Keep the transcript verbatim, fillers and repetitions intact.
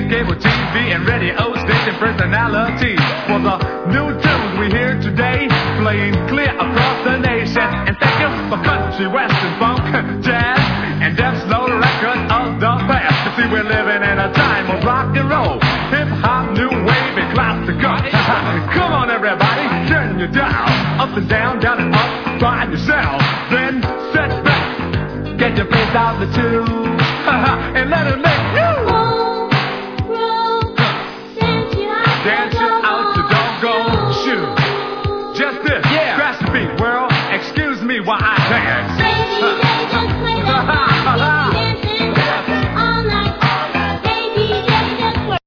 cable T V, and radio station personalities. For the new tunes we hear today, playing clear across the nation. And thank you for country, western, funk, jazz, and them slow records of the past. You see, we're living in a time of rock and roll, hip hop, new wave, and classical. Come on, everybody, turn your dial up and down, down and up, find yourself. Then set back, get your face out the tube, and let it make you roll, roll, dance you out, dance you out your doggone shoes. Just this, yeah. Scratch the beat, world. Excuse me while I dance. Baby, they just play that